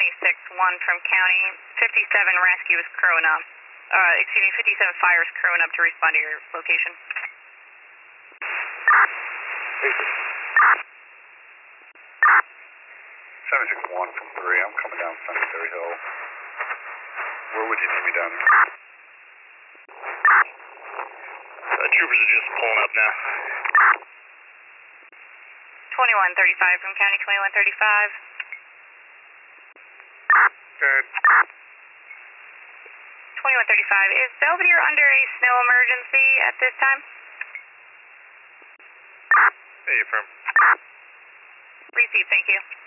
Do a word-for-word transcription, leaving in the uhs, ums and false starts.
twenty-six one from county. fifty-seven rescue is crowing up. Uh, excuse me, fifty-seven fire is crowing up to respond to your location. seven six one from three, I'm coming down Cemetery Hill. Where would you need me down? Uh, troopers are just pulling up now. twenty-one thirty-five from county, twenty-one thirty-five. Good. twenty-one thirty-five, is Belvedere under a snow emergency at this time? Hey, affirm. Received, thank you.